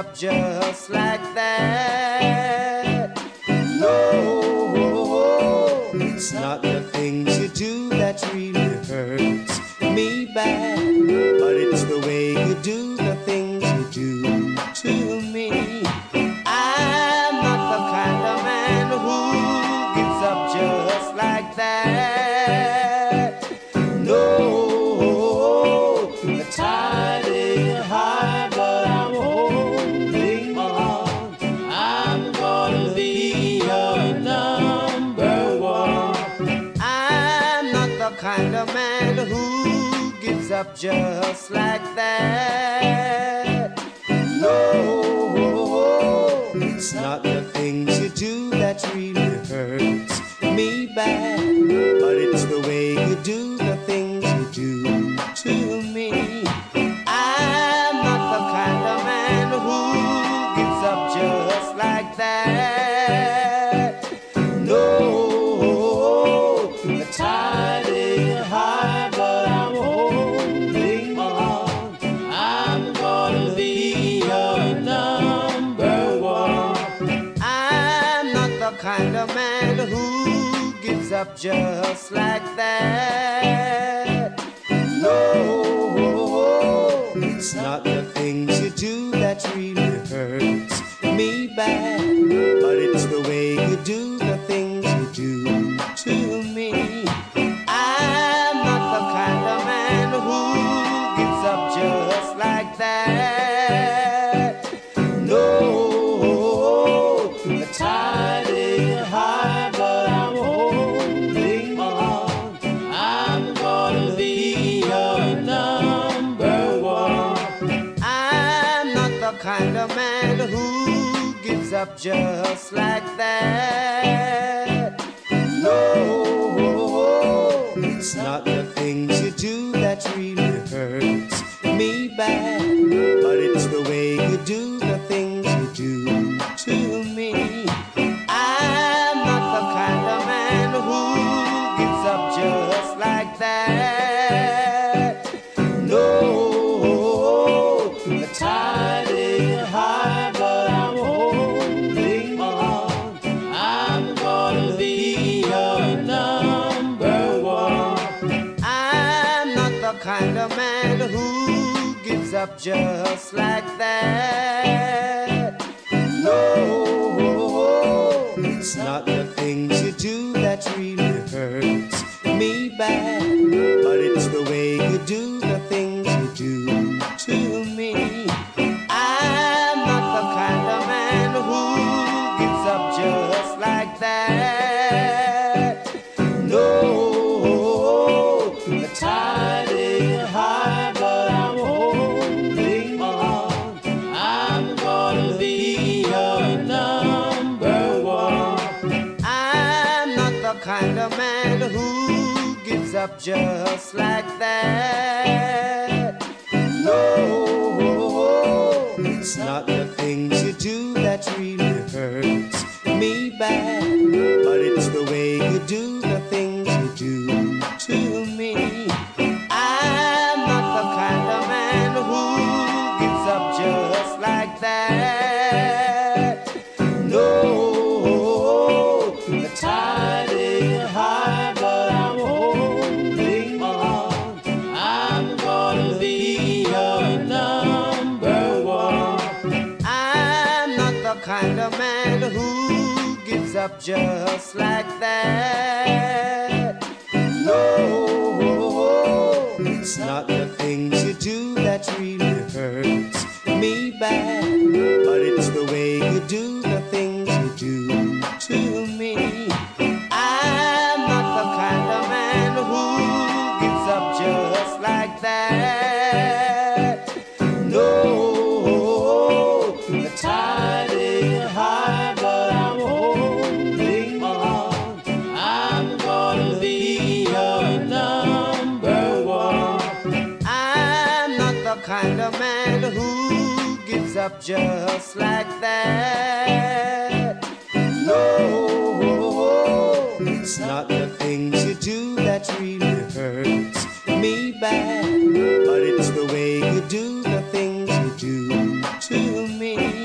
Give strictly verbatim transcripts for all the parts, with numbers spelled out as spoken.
up just like that. No, it's not the things you do that really hurts me bad, but it's the way you do the things you do to me. I'm not the kind of man who gives up just like that. No, the tide is high, but I'm holding on. I'm gonna be your number one. I'm not the kind of man who gives up just like that. No, it's not the things you do that really hurts me bad, but it's the way you do the things you do to me. I'm not the kind of man who gives up just like that. No, the tide is high, but I'm holding on. I'm gonna be your number one. I'm not the kind of man who gives up just like that. No, it's not the things you do that really hurts me bad, but it's the way you do the things you do to me. I'm not the kind of man who gives up just like that. No, the tide is high, but I'm holding on. I'm gonna be your number one. I'm not the kind of man who gives up just like that. No, it's not the things you do that really hurts me bad, but it's the way you do the things you do to me. I'm not the kind of man who gives up just like that. No, the tide is high, but I'm holding on. I'm gonna be your number one. I'm not the kind of man who gives up just like that. No, it's not the things you do that really hurts me bad, but it's the way you do the things you do to me. I'm not the kind of man who gives up just like that. No, the tide is high, but I'm holding on. I'm gonna be your number one. I'm not the kind of man who gives up just like that. No, it's not the things you do that really hurts me bad, but it's the way you do the things you do to me. I'm not the kind of man who gives up just like that. No, the tide is high, but I'm holding on. I'm gonna be your number one. I'm not the kind of man who gives up just like that. No, it's not the things you do that really hurts me bad, but it's the way you do the things you do to me. I'm not the kind of man who gives up just like that. No, the tide is high, but I'm holding on. I'm gonna be your number one. I'm not the kind of man who gives up just like that. No, it's not the things you do that really hurts me bad, but it's the way you do the things you do to me.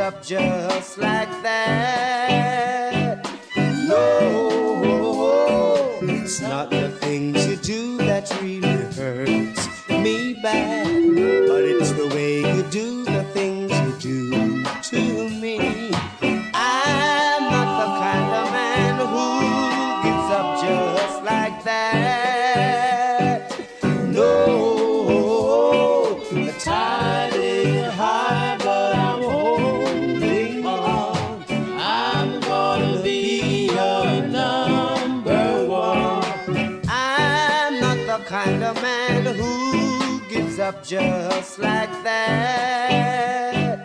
up just like that. No, it's not the things you do that really hurts me bad, but it's the way you do the things you do to me. I'm not the kind of man who gives up just like that. No, the tide is high, but I'm holding on. I'm gonna be your number one. I'm not the kind of man who gives up just like that.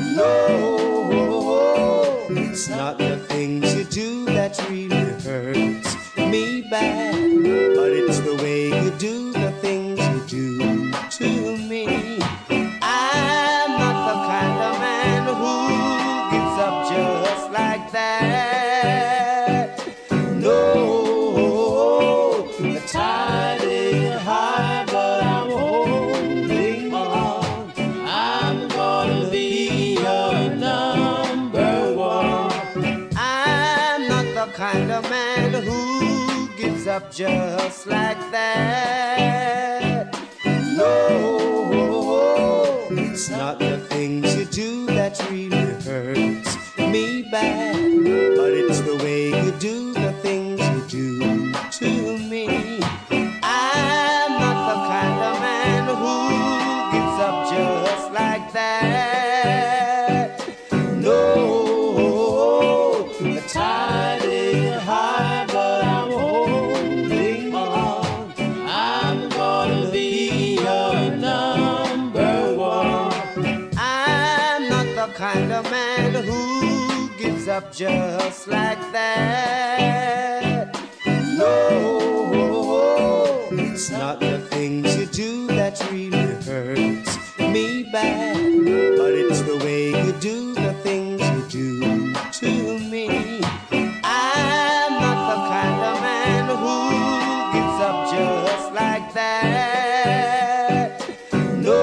No, it's not the things you do that really hurts me bad, but it's the way you do the things you do to me. I'm not the kind of man who gives up just like that. No, the tide is high, but I'm holding on. I'm gonna be your number one. I'm not the kind of man who gives up just like that. No, it's not the things you do that really hurts me bad, but it's the way you do the things you do to me. I'm not the kind of man who gives up just like that. No, the tide is high, but I'm holding on. I'm gonna be your number one. I'm not the kind of man who gives up just like that. No, it's not the things you do that really hurts me bad, but it's the way you do the things you do to me. I'm not the kind of man who gives up just like that. No,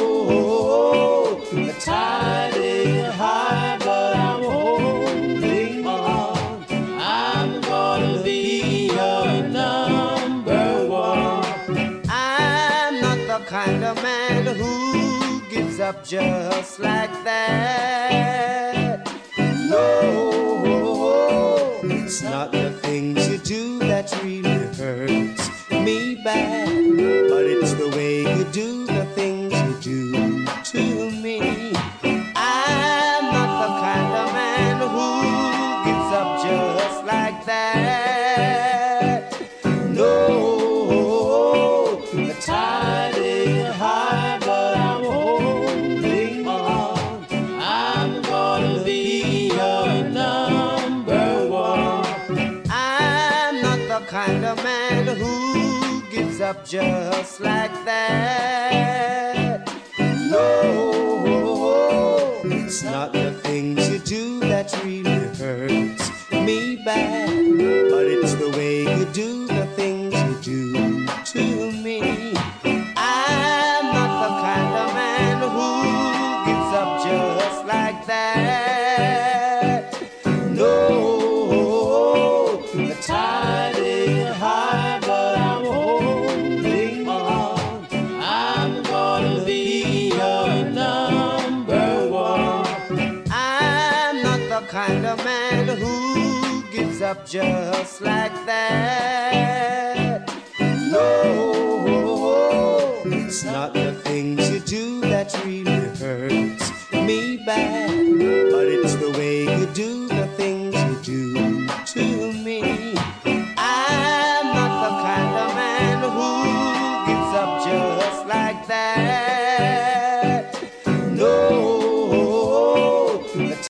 the tide is high, but I'm holding on. I'm gonna be your number one. I'm not the kind of man who gives up just like that. No, it's not the things you do that really hurts me bad, but it's the way you do the things you do to me. I'm not the kind of man who gives up just like that. No, the tide is high, but I'm holding on. I'm gonna be your number one. I'm not the kind of man who gives up just like that. No, it's not the things you do that really hurts me bad, but it's the way you do the things you do to me. I'm not the kind of man who gives up just like that. No, the tide is high, but I'm holding on. I'm gonna be your number one. I'm not the kind of man who gives up just like that. No, it's not the things you do that really hurts me bad, but it's the way you do the things you do to me. I'm not the kind of man who gives up just like that.